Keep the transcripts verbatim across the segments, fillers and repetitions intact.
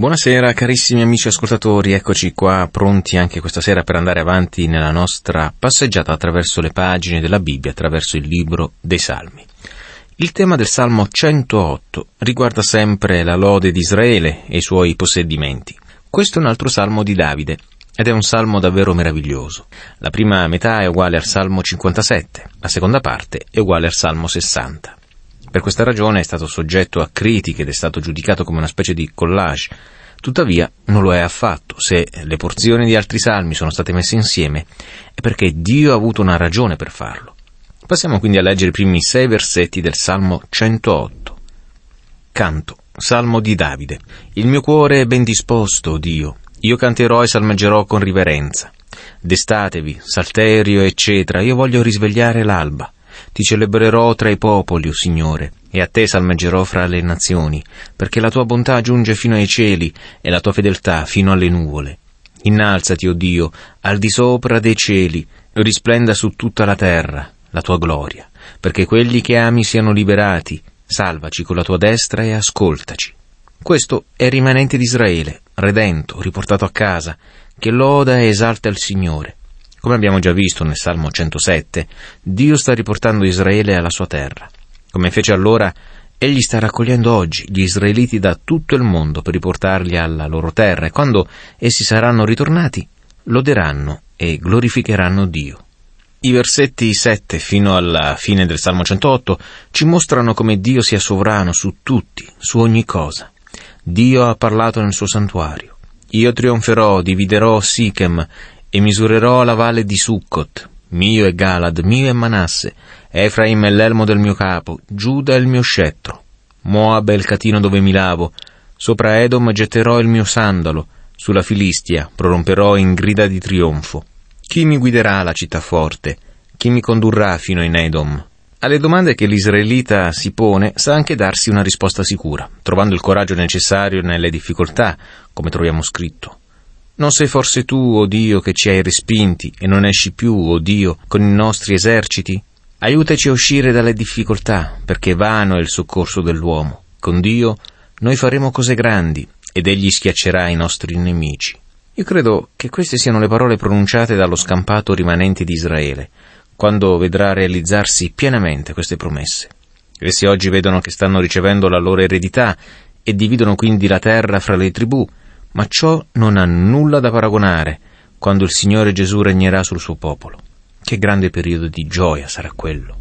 Buonasera carissimi amici ascoltatori, eccoci qua pronti anche questa sera per andare avanti nella nostra passeggiata attraverso le pagine della Bibbia, attraverso il libro dei Salmi. Il tema del Salmo centootto riguarda sempre la lode di Israele e i suoi possedimenti. Questo è un altro salmo di Davide ed è un salmo davvero meraviglioso. La prima metà è uguale al Salmo cinquantasette, la seconda parte è uguale al Salmo sessanta. Per questa ragione è stato soggetto a critiche ed è stato giudicato come una specie di collage. Tuttavia non lo è affatto. Se le porzioni di altri salmi sono state messe insieme è perché Dio ha avuto una ragione per farlo. Passiamo quindi a leggere i primi sei versetti del Salmo centootto. Canto, Salmo di Davide. Il mio cuore è ben disposto, o Dio. Io canterò e salmeggerò con riverenza. Destatevi, salterio eccetera, io voglio risvegliare l'alba. Ti celebrerò tra i popoli, o Signore, e a te salmeggerò fra le nazioni, perché la tua bontà giunge fino ai cieli e la tua fedeltà fino alle nuvole. Innalzati, o Dio, al di sopra dei cieli, risplenda su tutta la terra la tua gloria, perché quelli che ami siano liberati. Salvaci con la tua destra e ascoltaci. Questo è il rimanente di Israele, redento, riportato a casa, che loda e esalta il Signore. Come abbiamo già visto nel Salmo centosette, Dio sta riportando Israele alla sua terra. Come fece allora, Egli sta raccogliendo oggi gli israeliti da tutto il mondo per riportarli alla loro terra e quando essi saranno ritornati, loderanno e glorificheranno Dio. I versetti sette fino alla fine del Salmo centootto ci mostrano come Dio sia sovrano su tutti, su ogni cosa. Dio ha parlato nel suo santuario. Io trionferò, dividerò Sichem e misurerò la valle di Succot. Mio è Galad, mio è Manasse, Efraim è l'elmo del mio capo, Giuda è il mio scettro. Moab è il catino dove mi lavo, sopra Edom getterò il mio sandalo, sulla Filistia proromperò in grida di trionfo. Chi mi guiderà alla città forte? Chi mi condurrà fino in Edom? Alle domande che l'israelita si pone sa anche darsi una risposta sicura, trovando il coraggio necessario nelle difficoltà, come troviamo scritto. Non sei forse tu, o Dio, che ci hai respinti e non esci più, o Dio, con i nostri eserciti? Aiutaci a uscire dalle difficoltà, perché vano è il soccorso dell'uomo. Con Dio noi faremo cose grandi ed Egli schiaccerà i nostri nemici. Io credo che queste siano le parole pronunciate dallo scampato rimanente di Israele, quando vedrà realizzarsi pienamente queste promesse. Essi oggi vedono che stanno ricevendo la loro eredità e dividono quindi la terra fra le tribù, ma ciò non ha nulla da paragonare quando il Signore Gesù regnerà sul suo popolo. Che grande periodo di gioia sarà quello.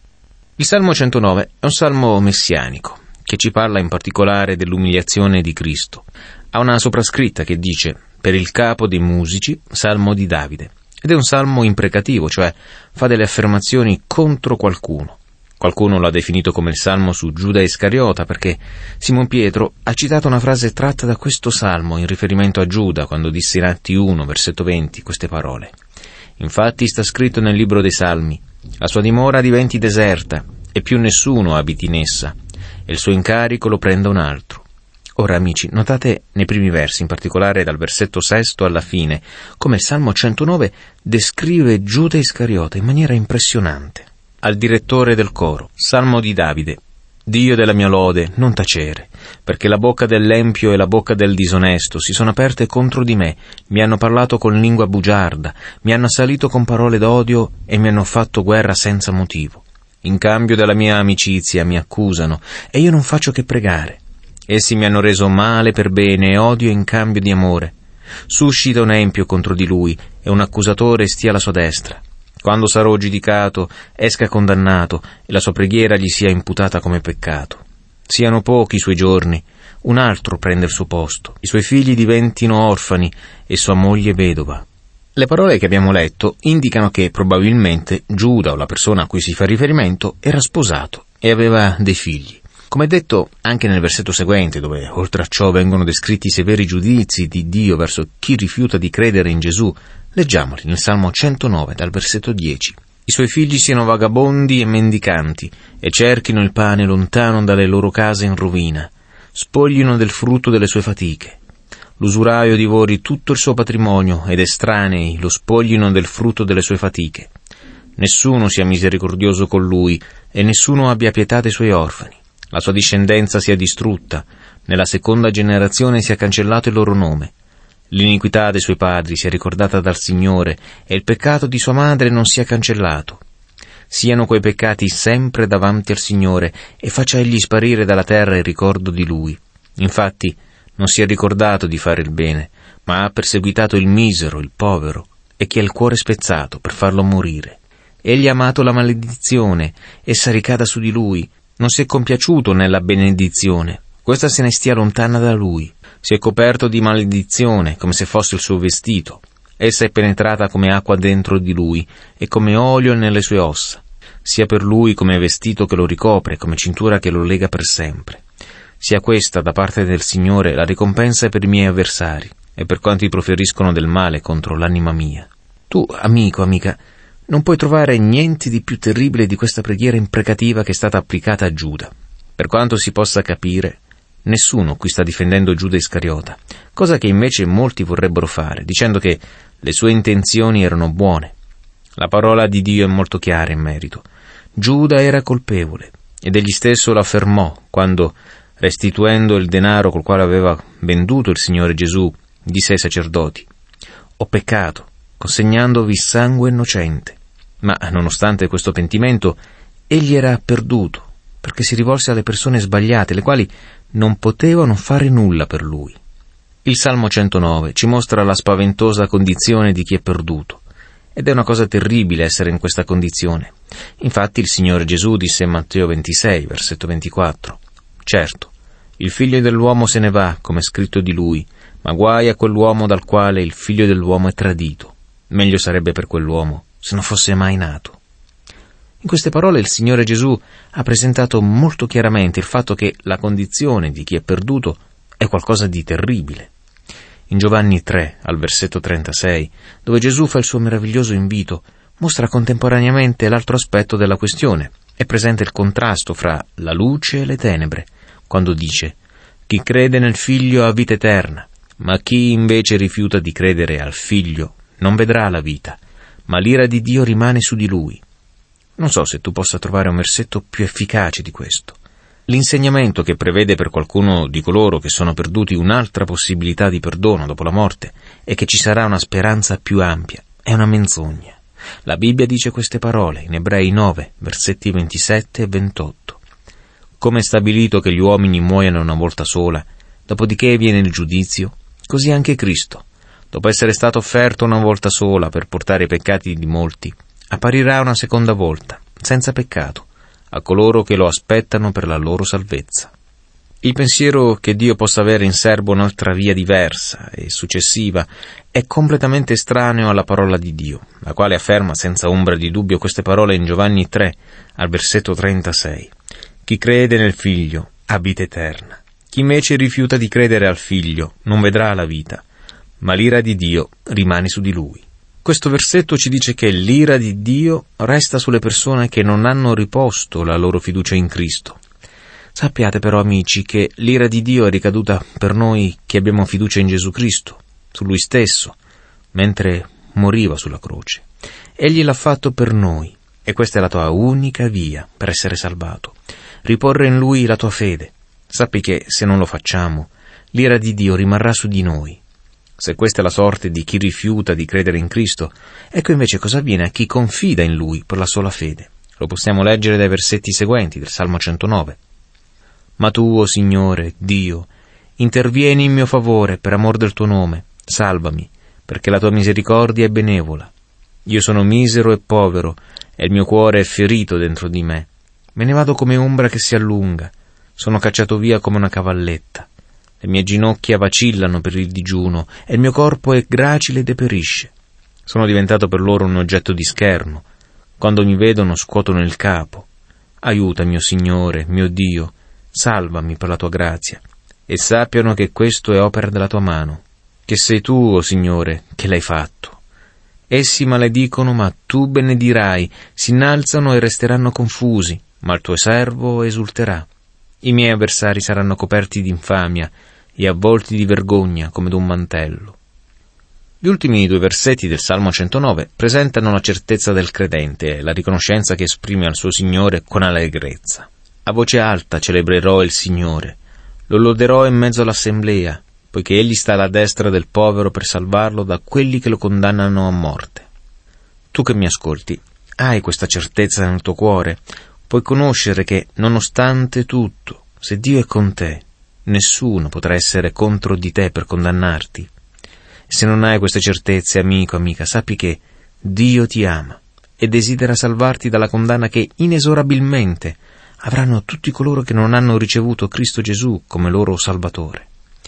Il Salmo centonove è un salmo messianico, che ci parla in particolare dell'umiliazione di Cristo. Ha una soprascritta che dice, per il capo dei musici, Salmo di Davide. Ed è un salmo imprecativo, cioè fa delle affermazioni contro qualcuno. Qualcuno l'ha definito come il salmo su Giuda Iscariota perché Simon Pietro ha citato una frase tratta da questo salmo in riferimento a Giuda quando disse in Atti uno, versetto venti, queste parole. Infatti sta scritto nel libro dei Salmi, la sua dimora diventi deserta e più nessuno abiti in essa e il suo incarico lo prenda un altro. Ora amici, notate nei primi versi, in particolare dal versetto sesto alla fine, come il Salmo centonove descrive Giuda Iscariota in maniera impressionante. Al direttore del coro, Salmo di Davide. Dio della mia lode, non tacere, perché la bocca dell'empio e la bocca del disonesto si sono aperte contro di me, mi hanno parlato con lingua bugiarda, mi hanno assalito con parole d'odio e mi hanno fatto guerra senza motivo. In cambio della mia amicizia mi accusano e io non faccio che pregare. Essi mi hanno reso male per bene e odio in cambio di amore. Suscita un empio contro di lui e un accusatore stia alla sua destra. Quando sarò giudicato, esca condannato e la sua preghiera gli sia imputata come peccato. Siano pochi i suoi giorni, un altro prenda il suo posto, i suoi figli diventino orfani e sua moglie vedova. Le parole che abbiamo letto indicano che probabilmente Giuda, o la persona a cui si fa riferimento, era sposato e aveva dei figli. Come detto anche nel versetto seguente, dove oltre a ciò vengono descritti i severi giudizi di Dio verso chi rifiuta di credere in Gesù, leggiamoli nel Salmo centonove, dal versetto dieci. I suoi figli siano vagabondi e mendicanti, e cerchino il pane lontano dalle loro case in rovina, spoglino del frutto delle sue fatiche. L'usuraio divori tutto il suo patrimonio, ed estranei lo spoglino del frutto delle sue fatiche. Nessuno sia misericordioso con lui, e nessuno abbia pietà dei suoi orfani. La sua discendenza sia distrutta, Nella seconda generazione sia cancellato il loro nome. L'iniquità dei suoi padri sia ricordata dal Signore e il peccato di sua madre non sia cancellato. Siano quei peccati sempre davanti al Signore e faccia egli sparire dalla terra il ricordo di lui. Infatti non si è ricordato di fare il bene, ma ha perseguitato il misero, il povero e chi ha il cuore spezzato per farlo morire. Egli ha amato la maledizione, essa ricada su di lui. Non si è compiaciuto nella benedizione, questa se ne stia lontana da lui. Si è coperto di maledizione, come se fosse il suo vestito. Essa è penetrata come acqua dentro di lui e come olio nelle sue ossa. Sia per lui come vestito che lo ricopre, come cintura che lo lega per sempre. Sia questa, da parte del Signore, la ricompensa per i miei avversari e per quanti proferiscono del male contro l'anima mia. Tu, amico, amica, non puoi trovare niente di più terribile di questa preghiera imprecativa che è stata applicata a Giuda. Per quanto si possa capire, nessuno qui sta difendendo Giuda Iscariota, cosa che invece molti vorrebbero fare, dicendo che le sue intenzioni erano buone. La parola di Dio è molto chiara in merito. Giuda era colpevole, ed egli stesso lo affermò quando, restituendo il denaro col quale aveva venduto il Signore Gesù, disse ai sacerdoti: «Ho peccato, consegnandovi sangue innocente». Ma, nonostante questo pentimento, egli era perduto, perché si rivolse alle persone sbagliate, le quali non potevano fare nulla per lui. Il Salmo centonove ci mostra la spaventosa condizione di chi è perduto, ed è una cosa terribile essere in questa condizione. Infatti il Signore Gesù disse in Matteo ventisei, versetto ventiquattro: «Certo, il figlio dell'uomo se ne va, come è scritto di lui, ma guai a quell'uomo dal quale il figlio dell'uomo è tradito. Meglio sarebbe per quell'uomo se non fosse mai nato». In queste parole il Signore Gesù ha presentato molto chiaramente il fatto che la condizione di chi è perduto è qualcosa di terribile. In Giovanni tre, al versetto trentasei, dove Gesù fa il suo meraviglioso invito, mostra contemporaneamente l'altro aspetto della questione e presenta il contrasto fra la luce e le tenebre, quando dice: «Chi crede nel Figlio ha vita eterna, ma chi invece rifiuta di credere al Figlio non vedrà la vita, ma l'ira di Dio rimane su di lui». Non so se tu possa trovare un versetto più efficace di questo. L'insegnamento che prevede per qualcuno di coloro che sono perduti un'altra possibilità di perdono dopo la morte e che ci sarà una speranza più ampia è una menzogna. La Bibbia dice queste parole in Ebrei nove, versetti ventisette e ventotto. «Come è stabilito che gli uomini muoiano una volta sola, dopodiché viene il giudizio, così anche Cristo, dopo essere stato offerto una volta sola per portare i peccati di molti, apparirà una seconda volta, senza peccato, a coloro che lo aspettano per la loro salvezza». Il pensiero che Dio possa avere in serbo un'altra via diversa e successiva è completamente estraneo alla parola di Dio, la quale afferma senza ombra di dubbio queste parole in Giovanni tre, al versetto trentasei. «Chi crede nel Figlio ha vita eterna. Chi invece rifiuta di credere al Figlio non vedrà la vita, ma l'ira di Dio rimane su di lui». Questo versetto ci dice che l'ira di Dio resta sulle persone che non hanno riposto la loro fiducia in Cristo. Sappiate però, amici, che l'ira di Dio è ricaduta per noi che abbiamo fiducia in Gesù Cristo, su Lui stesso, mentre moriva sulla croce. Egli l'ha fatto per noi, e questa è la tua unica via per essere salvato. Riporre in Lui la tua fede. Sappi che, se non lo facciamo, l'ira di Dio rimarrà su di noi. Se questa è la sorte di chi rifiuta di credere in Cristo, ecco invece cosa avviene a chi confida in Lui per la sola fede. Lo possiamo leggere dai versetti seguenti del Salmo centonove. «Ma tu, o Signore, Dio, intervieni in mio favore per amor del tuo nome, salvami, perché la tua misericordia è benevola. Io sono misero e povero, e il mio cuore è ferito dentro di me. Me ne vado come ombra che si allunga, sono cacciato via come una cavalletta. Le mie ginocchia vacillano per il digiuno, e il mio corpo è gracile e deperisce. Sono diventato per loro un oggetto di scherno. Quando mi vedono scuotono il capo. Aiutami, o Signore, mio Dio, salvami per la tua grazia, e sappiano che questo è opera della tua mano, che sei tu, o Signore, che l'hai fatto. Essi maledicono, ma tu benedirai, si innalzano e resteranno confusi, ma il tuo servo esulterà. I miei avversari saranno coperti di infamia e avvolti di vergogna come d'un mantello». Gli ultimi due versetti del Salmo centonove presentano la certezza del credente e la riconoscenza che esprime al suo Signore con allegrezza. «A voce alta celebrerò il Signore, Lo loderò in mezzo all'assemblea, poiché egli sta alla destra del povero per salvarlo da quelli che lo condannano a morte. Tu che mi ascolti, hai questa certezza nel tuo cuore, puoi conoscere che, nonostante tutto, se Dio è con te, nessuno potrà essere contro di te per condannarti. Se non hai queste certezze, amico, amica, sappi che Dio ti ama e desidera salvarti dalla condanna che inesorabilmente avranno tutti coloro che non hanno ricevuto Cristo Gesù come loro Salvatore.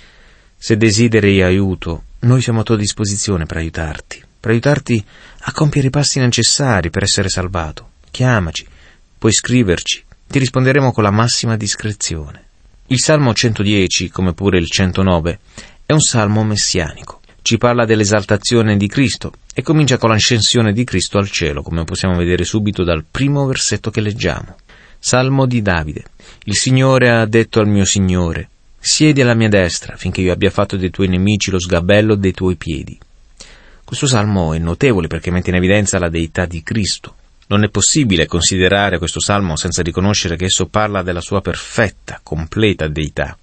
Se desideri aiuto, noi siamo a tua disposizione per aiutarti, per aiutarti a compiere i passi necessari per essere salvato. Chiamaci, puoi scriverci, ti risponderemo con la massima discrezione. Il Salmo centodieci, come pure il centonove, è un salmo messianico. Ci parla dell'esaltazione di Cristo e comincia con l'ascensione di Cristo al cielo, come possiamo vedere subito dal primo versetto che leggiamo. Salmo di Davide. Il Signore ha detto al mio Signore: siedi alla mia destra, finché io abbia fatto dei tuoi nemici lo sgabello dei tuoi piedi. Questo salmo è notevole perché mette in evidenza la deità di Cristo. Non è possibile considerare questo salmo senza riconoscere che esso parla della sua perfetta, completa deità.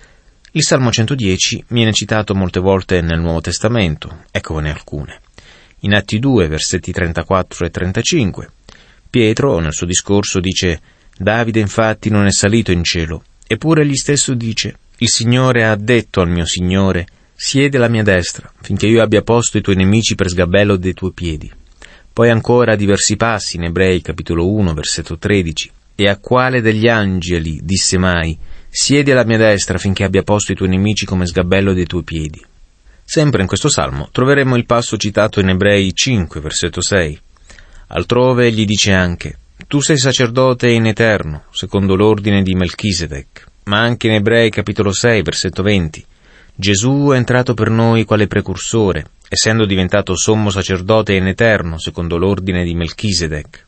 Il Salmo centodieci viene citato molte volte nel Nuovo Testamento, eccone alcune. In Atti due, versetti trentaquattro e trentacinque, Pietro, nel suo discorso, dice: Davide infatti non è salito in cielo, eppure egli stesso dice: il Signore ha detto al mio Signore: siedi alla mia destra, finché io abbia posto i tuoi nemici per sgabello dei tuoi piedi. Poi ancora diversi passi in Ebrei, capitolo uno, versetto tredici. E a quale degli angeli disse mai: siedi alla mia destra finché abbia posto i tuoi nemici come sgabello dei tuoi piedi? Sempre in questo salmo troveremo il passo citato in Ebrei cinque, versetto sei. Altrove gli dice anche: tu sei sacerdote in eterno, secondo l'ordine di Melchisedec. Ma anche in Ebrei capitolo sei, versetto venti. Gesù è entrato per noi quale precursore, essendo diventato sommo sacerdote in eterno, secondo l'ordine di Melchisedec.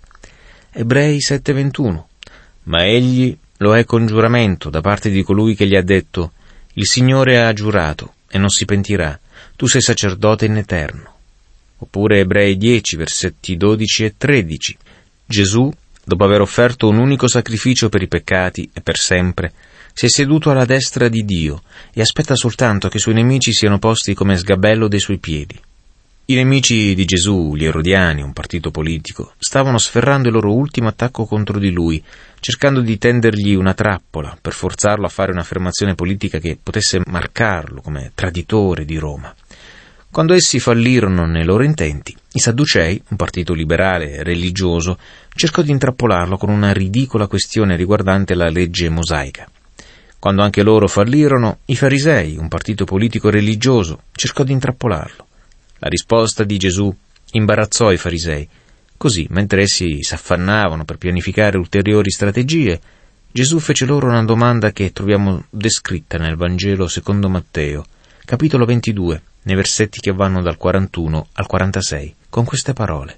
Ebrei sette, ventuno. Ma egli lo è con giuramento da parte di colui che gli ha detto: il Signore ha giurato e non si pentirà, tu sei sacerdote in eterno. Oppure Ebrei dieci, versetti dodici e tredici. Gesù, dopo aver offerto un unico sacrificio per i peccati e per sempre, si è seduto alla destra di Dio e aspetta soltanto che i suoi nemici siano posti come sgabello dei suoi piedi. I nemici di Gesù, gli Erodiani, un partito politico, stavano sferrando il loro ultimo attacco contro di lui, cercando di tendergli una trappola per forzarlo a fare un'affermazione politica che potesse marcarlo come traditore di Roma. Quando essi fallirono nei loro intenti, i Sadducei, un partito liberale e religioso, cercò di intrappolarlo con una ridicola questione riguardante la legge mosaica. Quando anche loro fallirono, i Farisei, un partito politico religioso, cercò di intrappolarlo. La risposta di Gesù imbarazzò i Farisei. Così, mentre essi s'affannavano per pianificare ulteriori strategie, Gesù fece loro una domanda che troviamo descritta nel Vangelo secondo Matteo, capitolo ventidue, nei versetti che vanno dal quarantuno al quarantasei, con queste parole.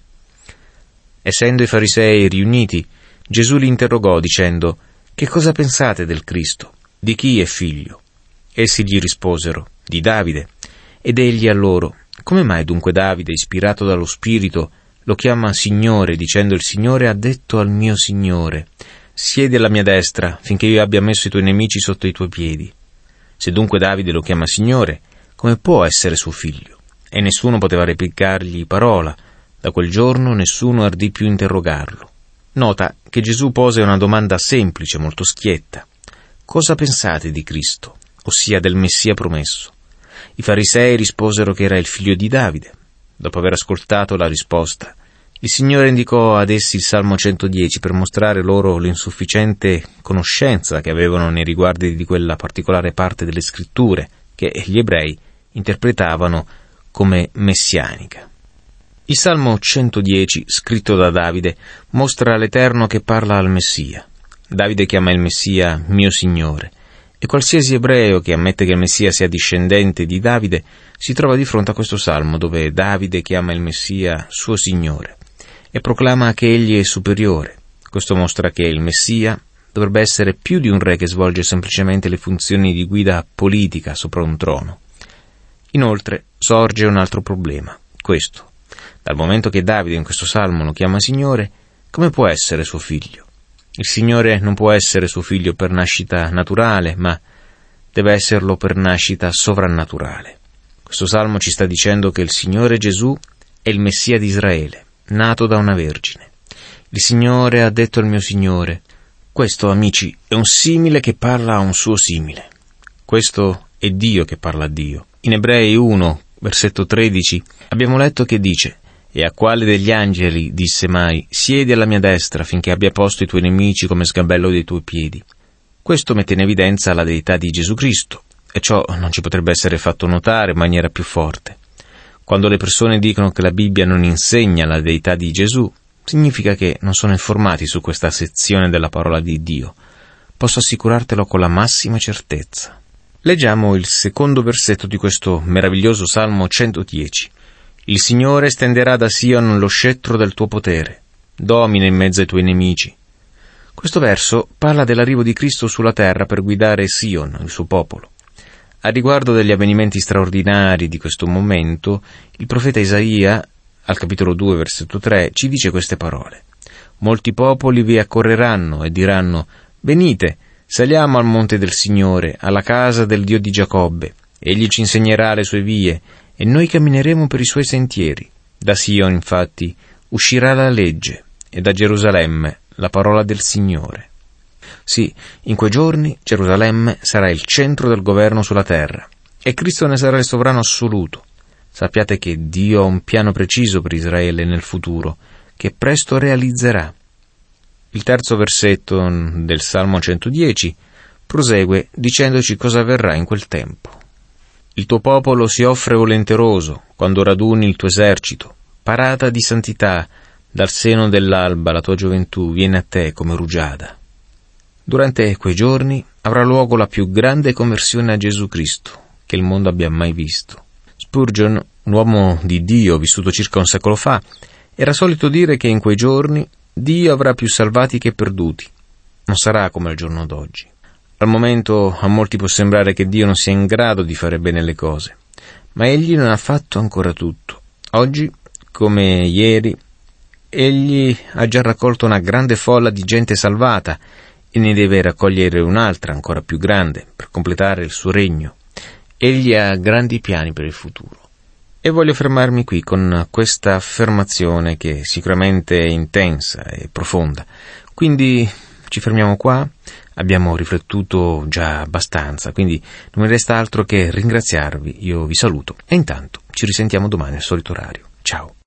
Essendo i Farisei riuniti, Gesù li interrogò dicendo: che cosa pensate del Cristo? Di chi è figlio? Essi gli risposero: di Davide. Ed egli a loro: come mai dunque Davide, ispirato dallo Spirito, lo chiama Signore, dicendo: il Signore ha detto al mio Signore: siedi alla mia destra, finché io abbia messo i tuoi nemici sotto i tuoi piedi? Se dunque Davide lo chiama Signore, come può essere suo figlio? E nessuno poteva replicargli parola. Da quel giorno nessuno ardì più interrogarlo. Nota che Gesù pose una domanda semplice, molto schietta. Cosa pensate di Cristo, ossia del Messia promesso? I Farisei risposero che era il figlio di Davide. Dopo aver ascoltato la risposta, il Signore indicò ad essi il Salmo centodieci per mostrare loro l'insufficiente conoscenza che avevano nei riguardi di quella particolare parte delle Scritture che gli ebrei interpretavano come messianica. Il Salmo centodieci, scritto da Davide, mostra l'Eterno che parla al Messia. Davide chiama il Messia mio Signore, e qualsiasi ebreo che ammette che il Messia sia discendente di Davide si trova di fronte a questo salmo dove Davide chiama il Messia suo Signore e proclama che egli è superiore. Questo mostra che il Messia dovrebbe essere più di un re che svolge semplicemente le funzioni di guida politica sopra un trono. Inoltre sorge un altro problema, questo: dal momento che Davide in questo salmo lo chiama Signore, come può essere suo figlio? Il Signore non può essere suo figlio per nascita naturale, ma deve esserlo per nascita sovrannaturale. Questo salmo ci sta dicendo che il Signore Gesù è il Messia di Israele, nato da una vergine. Il Signore ha detto al mio Signore. Questo, amici, è un simile che parla a un suo simile. Questo è Dio che parla a Dio. In Ebrei uno, versetto tredici, abbiamo letto che dice: «E a quale degli angeli disse mai, siedi alla mia destra finché abbia posto i tuoi nemici come sgabello dei tuoi piedi?» Questo mette in evidenza la deità di Gesù Cristo, e ciò non ci potrebbe essere fatto notare in maniera più forte. Quando le persone dicono che la Bibbia non insegna la deità di Gesù, significa che non sono informati su questa sezione della parola di Dio. Posso assicurartelo con la massima certezza. Leggiamo il secondo versetto di questo meraviglioso Salmo centodieci. «Il Signore stenderà da Sion lo scettro del tuo potere, domina in mezzo ai tuoi nemici». Questo verso parla dell'arrivo di Cristo sulla terra per guidare Sion, il suo popolo. A riguardo degli avvenimenti straordinari di questo momento, il profeta Isaia, al capitolo due, versetto tre, ci dice queste parole: «Molti popoli vi accorreranno e diranno: venite, saliamo al monte del Signore, alla casa del Dio di Giacobbe. Egli ci insegnerà le sue vie, e noi cammineremo per i suoi sentieri. Da Sion, infatti, uscirà la legge, e da Gerusalemme la parola del Signore». Sì, in quei giorni Gerusalemme sarà il centro del governo sulla terra, e Cristo ne sarà il sovrano assoluto. Sappiate che Dio ha un piano preciso per Israele nel futuro, che presto realizzerà. Il terzo versetto del Salmo centodieci prosegue dicendoci cosa avverrà in quel tempo. «Il tuo popolo si offre volenteroso quando raduni il tuo esercito. Parata di santità, dal seno dell'alba la tua gioventù viene a te come rugiada». Durante quei giorni avrà luogo la più grande conversione a Gesù Cristo che il mondo abbia mai visto. Spurgeon, un uomo di Dio vissuto circa un secolo fa, era solito dire che in quei giorni Dio avrà più salvati che perduti. Non sarà come al giorno d'oggi. Al momento a molti può sembrare che Dio non sia in grado di fare bene le cose, ma Egli non ha fatto ancora tutto. Oggi, come ieri, Egli ha già raccolto una grande folla di gente salvata e ne deve raccogliere un'altra ancora più grande per completare il suo regno. Egli ha grandi piani per il futuro. E voglio fermarmi qui con questa affermazione che sicuramente è intensa e profonda. Quindi ci fermiamo qua, abbiamo riflettuto già abbastanza, quindi non mi resta altro che ringraziarvi. Io vi saluto e intanto ci risentiamo domani al solito orario. Ciao!